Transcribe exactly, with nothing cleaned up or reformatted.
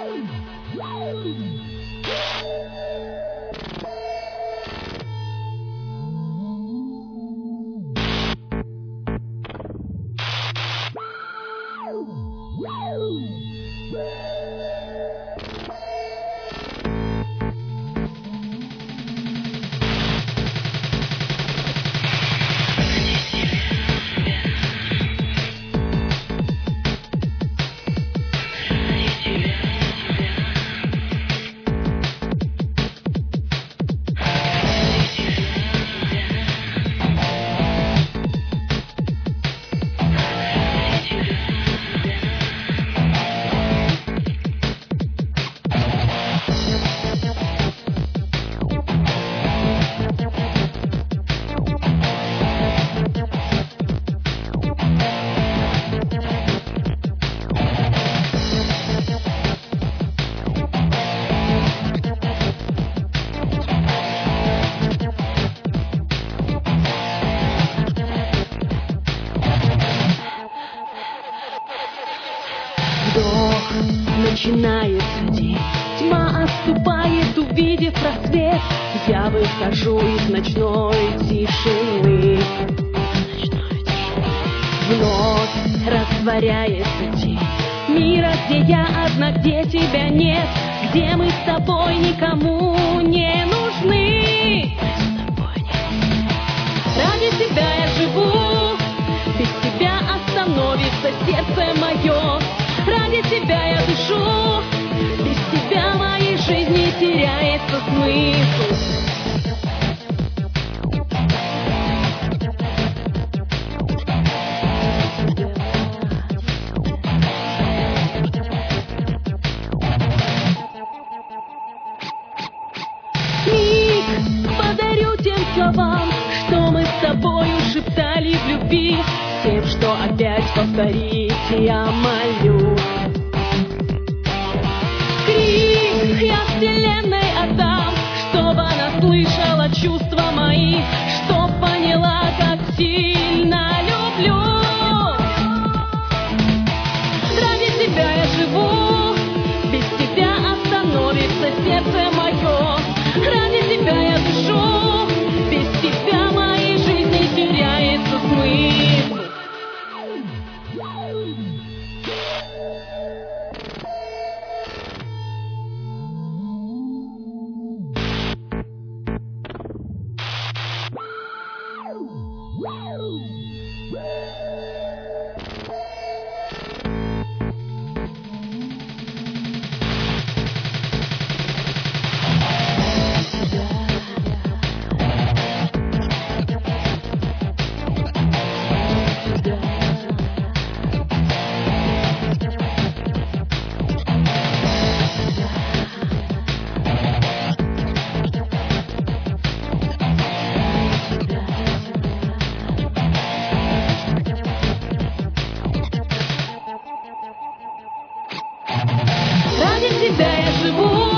Начинается день, тьма отступает, увидев просвет. Я выхожу из ночной тишины. Вновь растворяется день мира, где я одна, где тебя нет, где мы с тобой никому не нужны. Ради тебя я живу, без тебя остановится сердце мое. Ради тебя я дышу, без тебя в моей жизни теряется смысл. Миг подарю тем словам, что мы с тобою шептали в любви, тем, что опять повторить я молю. Крик я вселенной отдам, чтобы она слышала чувства мои, чтоб поняла, как сильно люблю. Ради тебя я живу, без тебя остановится сердце мое. Ради тебя я дышу, без тебя в моей жизни теряется смысл. Ради тебя я живу.